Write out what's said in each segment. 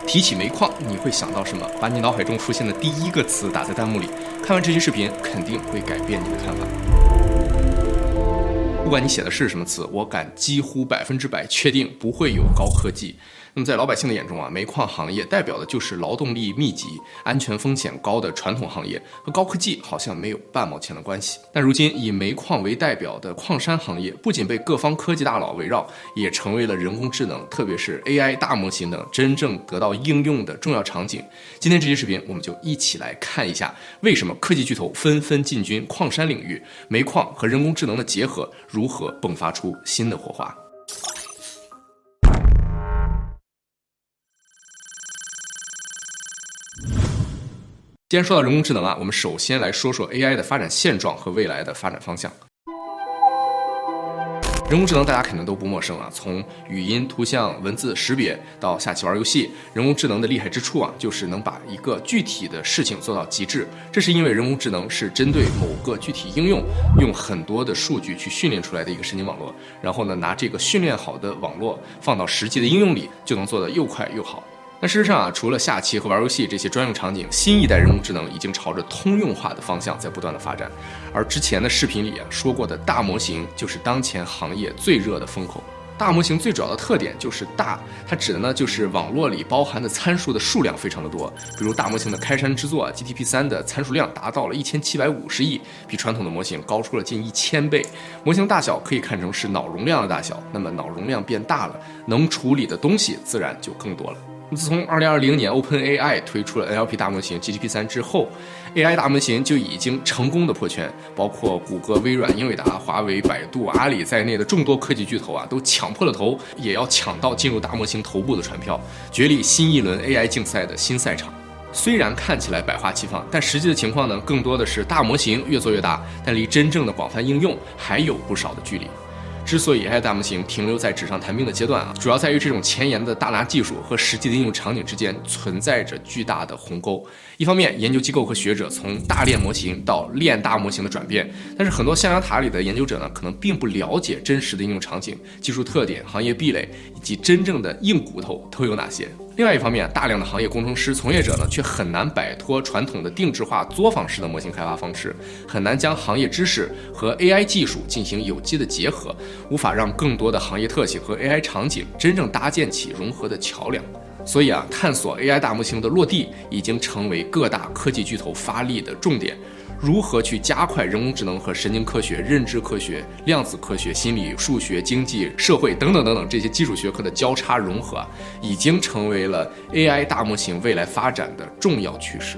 提起煤矿，你会想到什么？把你脑海中出现的第一个词打在弹幕里。看完这期视频，肯定会改变你的看法。不管你写的是什么词，我敢几乎100%确定不会有高科技。那么在老百姓的眼中啊，煤矿行业代表的就是劳动力密集、安全风险高的传统行业，和高科技好像没有半毛钱的关系。但如今以煤矿为代表的矿山行业，不仅被各方科技大佬围绕，也成为了人工智能，特别是 AI 大模型等真正得到应用的重要场景。今天这期视频，我们就一起来看一下，为什么科技巨头纷纷进军矿山领域，煤矿和人工智能的结合如何迸发出新的火花。既然说到人工智能啊，我们首先来说说 AI 的发展现状和未来的发展方向。人工智能大家肯定都不陌生啊，从语音、图像、文字识别到下棋玩游戏，人工智能的厉害之处啊，就是能把一个具体的事情做到极致。这是因为人工智能是针对某个具体应用，用很多的数据去训练出来的一个神经网络，然后呢，拿这个训练好的网络放到实际的应用里，就能做得又快又好。那事实上啊，除了下棋和玩游戏这些专用场景，新一代人工智能已经朝着通用化的方向在不断的发展。而之前的视频里啊说过的大模型，就是当前行业最热的风口。大模型最主要的特点就是大，它指的呢就是网络里包含的参数的数量非常的多。比如大模型的开山之作GTP3 的参数量达到了1750亿，比传统的模型高出了近1000倍。模型大小可以看成是脑容量的大小，那么脑容量变大了，能处理的东西自然就更多了。自从2020年 OpenAI 推出了 NLP 大模型 GTP3 之后， AI 大模型就已经成功的破圈，包括谷歌、微软、英伟达、华为、百度、阿里在内的众多科技巨头啊，都抢破了头，也要抢到进入大模型头部的船票，决立新一轮 AI 竞赛的新赛场。虽然看起来百花齐放，但实际的情况呢，更多的是大模型越做越大，但离真正的广泛应用还有不少的距离。之所以 AI 大模型停留在纸上谈兵的阶段啊，主要在于这种前沿的大拿技术和实际的应用场景之间存在着巨大的鸿沟。一方面，研究机构和学者从大练模型到练大模型的转变，但是很多象牙塔里的研究者呢，可能并不了解真实的应用场景、技术特点、行业壁垒以及真正的硬骨头都有哪些。另外一方面，大量的行业工程师从业者呢，却很难摆脱传统的定制化作坊式的模型开发方式，很难将行业知识和 AI 技术进行有机的结合，无法让更多的行业特性和 AI 场景真正搭建起融合的桥梁。所以啊，探索 AI 大模型的落地已经成为各大科技巨头发力的重点。如何去加快人工智能和神经科学、认知科学、量子科学、心理、数学、经济、社会等等等等这些基础学科的交叉融合啊，已经成为了 AI 大模型未来发展的重要趋势。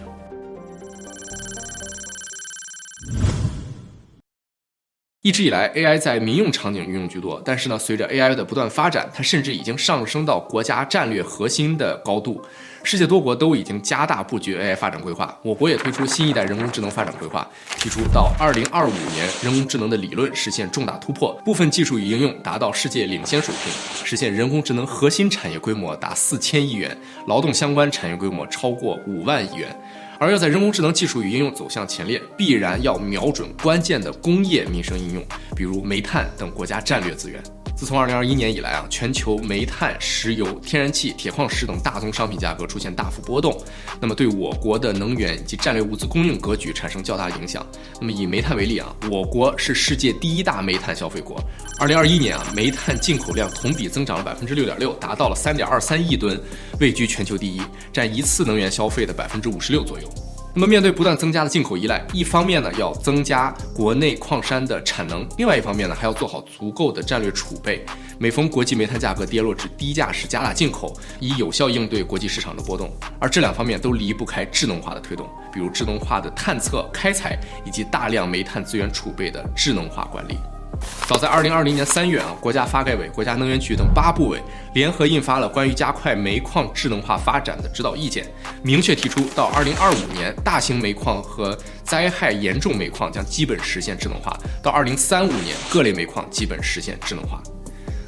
一直以来 AI 在民用场景运用居多，但是呢，随着 AI 的不断发展，它甚至已经上升到国家战略核心的高度。世界多国都已经加大布局 AI 发展规划，我国也推出新一代人工智能发展规划，提出到2025年人工智能的理论实现重大突破，部分技术与应用达到世界领先水平，实现人工智能核心产业规模达4000亿元，劳动相关产业规模超过5万亿元。而要在人工智能技术与应用走向前列，必然要瞄准关键的工业民生应用，比如煤炭等国家战略资源。自从2021年以来啊，全球煤炭、石油、天然气、铁矿石等大宗商品价格出现大幅波动，那么对我国的能源以及战略物资供应格局产生较大影响。那么以煤炭为例啊，我国是世界第1大煤炭消费国，2021年啊，煤炭进口量同比增长了6.6%，达到了3.23亿吨，位居全球第1，占一次能源消费的56%左右。那么面对不断增加的进口依赖，一方面呢要增加国内矿山的产能，另外一方面呢还要做好足够的战略储备。每逢国际煤炭价格跌落至低价时加大进口，以有效应对国际市场的波动。而这两方面都离不开智能化的推动，比如智能化的探测、开采以及大量煤炭资源储备的智能化管理。早在2020年3月啊，国家发改委、国家能源局等8部委联合印发了关于加快煤矿智能化发展的指导意见，明确提出到2025年，大型煤矿和灾害严重煤矿将基本实现智能化，到2035年，各类煤矿基本实现智能化。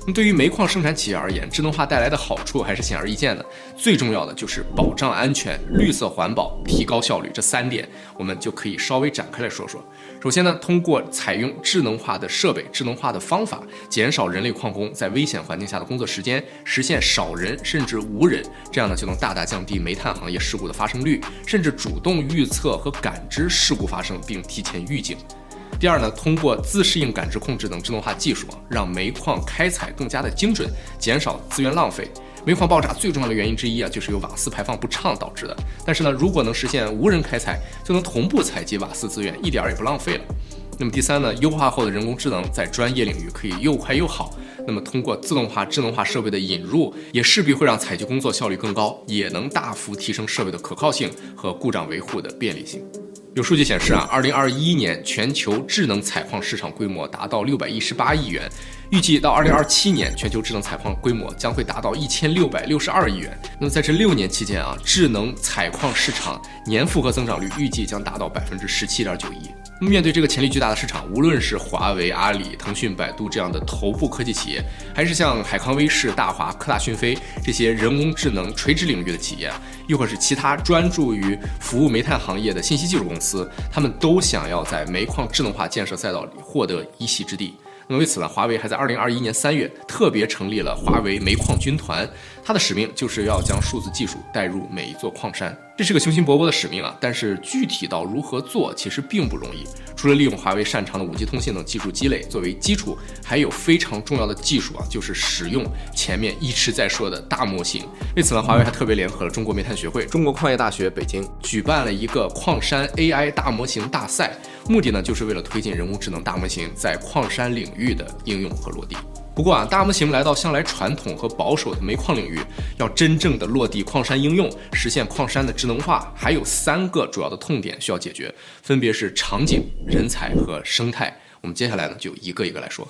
那么对于煤矿生产企业而言，智能化带来的好处还是显而易见的。最重要的就是保障安全、绿色环保、提高效率，这3点我们就可以稍微展开来说说。首先呢，通过采用智能化的设备、智能化的方法，减少人类矿工在危险环境下的工作时间，实现少人甚至无人，这样呢就能大大降低煤炭行业事故的发生率，甚至主动预测和感知事故发生并提前预警。第二呢，通过自适应感知控制等智能化技术，让煤矿开采更加的精准，减少资源浪费。煤矿爆炸最重要的原因之一就是由瓦斯排放不畅导致的。但是呢，如果能实现无人开采，就能同步采集瓦斯资源，一点也不浪费了。那么第三呢，优化后的人工智能在专业领域可以又快又好。那么通过自动化、智能化设备的引入，也势必会让采集工作效率更高，也能大幅提升设备的可靠性和故障维护的便利性。有数据显示2021年全球智能采矿市场规模达到618亿元，预计到2027年全球智能采矿规模将会达到1662亿元。那么在这6年期间智能采矿市场年复合增长率预计将达到17.91%。那么面对这个潜力巨大的市场，无论是华为、阿里、腾讯、百度这样的头部科技企业，还是像海康威视、大华、科大讯飞这些人工智能垂直领域的企业，又或是其他专注于服务煤炭行业的信息技术公司，他们都想要在煤矿智能化建设赛道里获得一席之地。那么为此呢，华为还在2021年3月特别成立了华为煤矿军团，它的使命就是要将数字技术带入每一座矿山。这是个雄心勃勃的使命但是具体到如何做其实并不容易。除了利用华为擅长的5G 通信等技术积累作为基础，还有非常重要的技术就是使用前面一直在说的大模型。为此呢，华为还特别联合了中国煤炭学会、中国矿业大学北京，举办了一个矿山 AI 大模型大赛，目的呢就是为了推进人工智能大模型在矿山领域的应用和落地。不过大模型来到向来传统和保守的煤矿领域，要真正的落地矿山应用，实现矿山的智能化，还有3个主要的痛点需要解决，分别是场景、人才和生态。我们接下来呢就一个一个来说。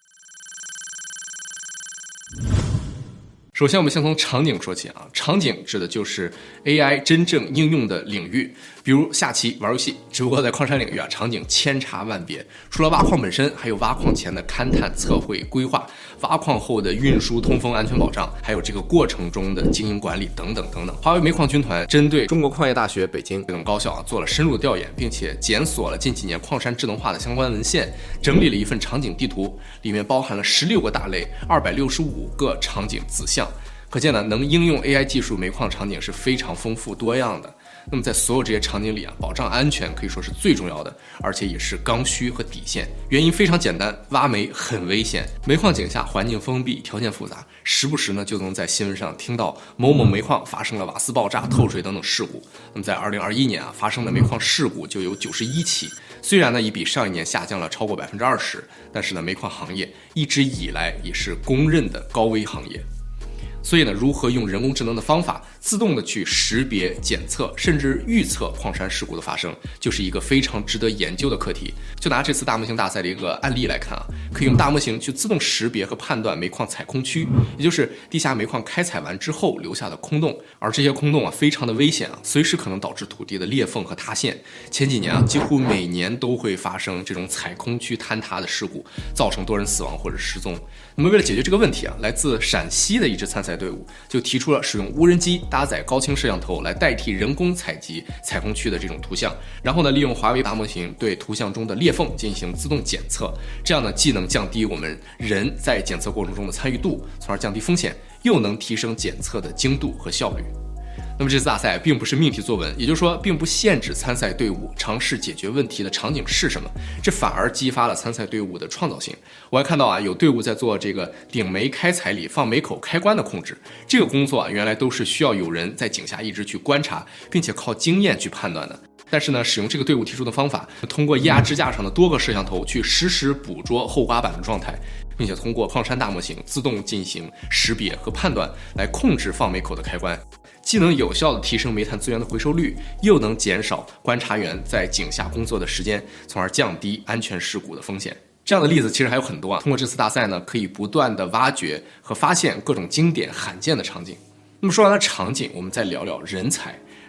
首先我们先从场景说起场景指的就是 AI 真正应用的领域，比如下棋、玩游戏。只不过在矿山领域场景千差万别，除了挖矿本身，还有挖矿前的勘探、测绘、规划，挖矿后的运输、通风、安全保障，还有这个过程中的经营管理等等等等。华为煤矿军团针对中国矿业大学北京等高校做了深入的调研，并且检索了近几年矿山智能化的相关文献，整理了一份场景地图，里面包含了16个大类、265个场景子项。可见呢，能应用 AI 技术煤矿场景是非常丰富多样的。那么在所有这些场景里保障安全可以说是最重要的，而且也是刚需和底线。原因非常简单，挖煤很危险，煤矿井下环境封闭，条件复杂，时不时呢就能在新闻上听到某某煤矿发生了瓦斯爆炸、透水等等事故。那么在2021年发生的煤矿事故就有91起，虽然呢也比上一年下降了超过20%，但是呢煤矿行业一直以来也是公认的高危行业。所以呢，如何用人工智能的方法自动的去识别、检测，甚至预测矿山事故的发生，就是一个非常值得研究的课题。就拿这次大模型大赛的一个案例来看可以用大模型去自动识别和判断煤矿采空区，也就是地下煤矿开采完之后留下的空洞，而这些空洞非常的危险随时可能导致土地的裂缝和塌陷。前几年几乎每年都会发生这种采空区坍塌的事故，造成多人死亡或者失踪。那么为了解决这个问题来自陕西的一支参赛队伍就提出了使用无人机搭载高清摄像头来代替人工采集采空区的这种图像，然后呢利用华为大模型对图像中的裂缝进行自动检测，这样呢既能降低我们人在检测过程中的参与度，从而降低风险，又能提升检测的精度和效率。那么这次大赛并不是命题作文，也就是说并不限制参赛队伍尝试解决问题的场景是什么，这反而激发了参赛队伍的创造性。我还看到有队伍在做这个顶煤开采里放煤口开关的控制，这个工作原来都是需要有人在井下一直去观察，并且靠经验去判断的。但是呢，使用这个队伍提出的方法，通过液压支架上的多个摄像头去实时捕捉后刮板的状态，并且通过矿山大模型自动进行识别和判断，来控制放煤口的开关，既能有效地提升煤炭资源的回收率，又能减少观察员在井下工作的时间，从而降低安全事故的风险。这样的例子其实还有很多通过这次大赛呢，可以不断地挖掘和发现各种经典罕见的场景。那么说完了场景，我们再聊聊人才。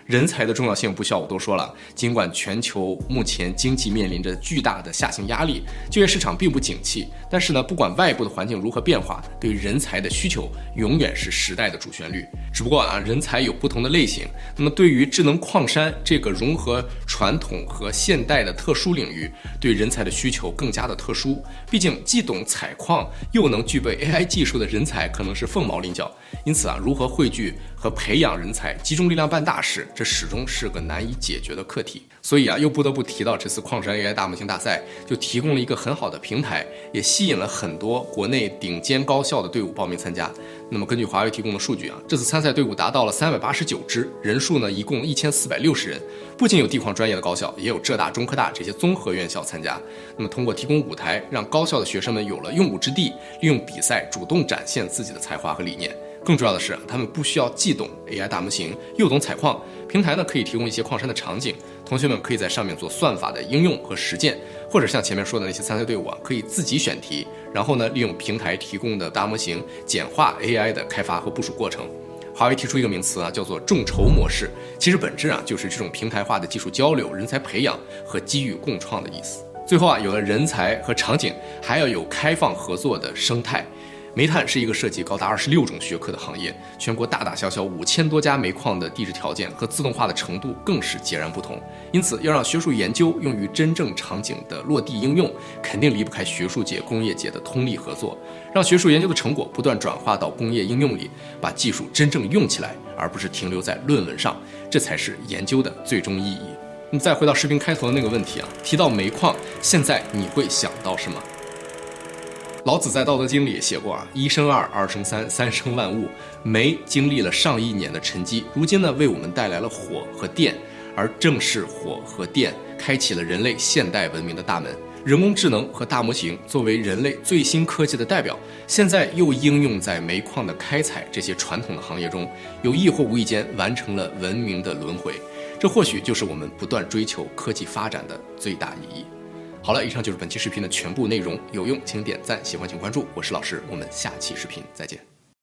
人才的重要性不需要我多说了，尽管全球目前经济面临着巨大的下行压力，就业市场并不景气，但是呢，不管外部的环境如何变化，对人才的需求永远是时代的主旋律。只不过人才有不同的类型，那么对于智能矿山这个融合传统和现代的特殊领域，对人才的需求更加的特殊。毕竟既懂采矿又能具备 AI 技术的人才可能是凤毛麟角，因此如何汇聚和培养人才，集中力量办大事，这始终是个难以解决的课题。所以又不得不提到这次矿山 AI 大模型大赛，就提供了一个很好的平台，也吸引了很多国内顶尖高校的队伍报名参加。那么根据华为提供的数据这次参赛队伍达到了389支，人数呢一共1460人，不仅有地矿专业的高校，也有浙大、中科大这些综合院校参加。那么通过提供舞台，让高校的学生们有了用武之地，利用比赛主动展现自己的才华和理念。更重要的是他们不需要既懂 AI 大模型又懂采矿，平台呢可以提供一些矿山的场景，同学们可以在上面做算法的应用和实践，或者像前面说的那些参赛队伍可以自己选题，然后呢利用平台提供的大模型简化 AI 的开发和部署过程。华为提出一个名词叫做众筹模式，其实本质就是这种平台化的技术交流、人才培养和机遇共创的意思。最后有了人才和场景，还要有开放合作的生态。煤炭是一个涉及高达26种学科的行业，全国大大小小5000多家煤矿的地质条件和自动化的程度更是截然不同。因此，要让学术研究用于真正场景的落地应用，肯定离不开学术界、工业界的通力合作，让学术研究的成果不断转化到工业应用里，把技术真正用起来，而不是停留在论文上，这才是研究的最终意义。那么再回到视频开头的那个问题提到煤矿，现在你会想到什么？老子在《道德经》里也写过一生二，二生三，三生万物。煤经历了上亿年的沉积，如今呢为我们带来了火和电，而正是火和电开启了人类现代文明的大门。人工智能和大模型作为人类最新科技的代表，现在又应用在煤矿的开采这些传统的行业中，有意或无意间完成了文明的轮回。这或许就是我们不断追求科技发展的最大意义。好了，以上就是本期视频的全部内容，有用请点赞，喜欢请关注，我是老师，我们下期视频再见。